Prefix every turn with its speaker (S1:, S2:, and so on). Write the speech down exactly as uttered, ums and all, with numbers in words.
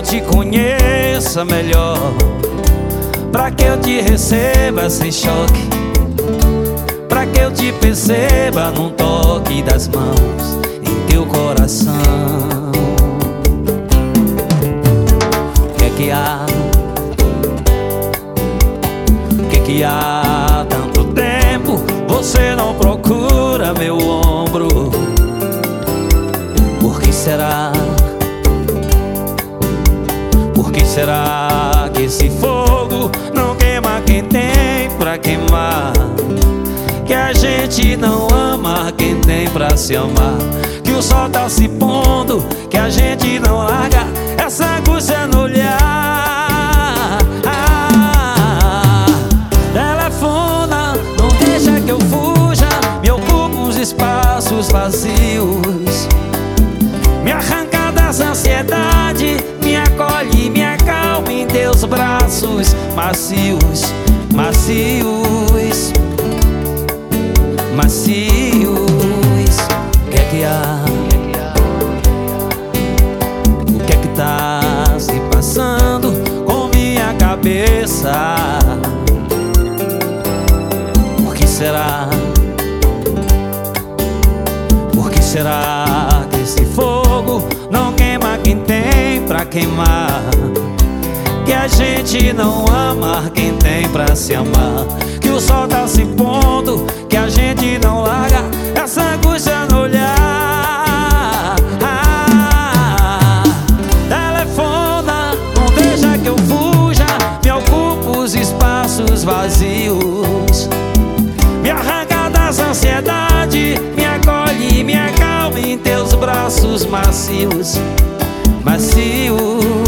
S1: te conheça melhor, pra que eu te receba sem choque, pra que eu te perceba num toque das mãos em teu coração. O que é que há? O que é que há? Tanto tempo você não procura meu ombro. Por que será? Por que será que esse fogo não queima quem tem pra queimar? Que a gente não ama quem tem pra se amar. Que o sol tá se pondo, que a gente não larga essa angústia no olhar. Ah, telefona, não deixa que eu fuja, me ocupa os espaços vazios, me arranca dessa ansiedade, me acolhe, me acalma em teus braços macios, macios, macios. O que é que há? O que é que tá se passando com minha cabeça? Por que será? Por que será que esse fogo não queima quem tem pra queimar? Que a gente não ama quem tem pra se amar. Que o sol tá se pondo, que a gente não larga essa angústia no olhar. Ah, telefona, não deixa que eu fuja, me ocupa os espaços vazios, me arranca das ansiedade, me acolhe, me acalma em teus braços macios, macios.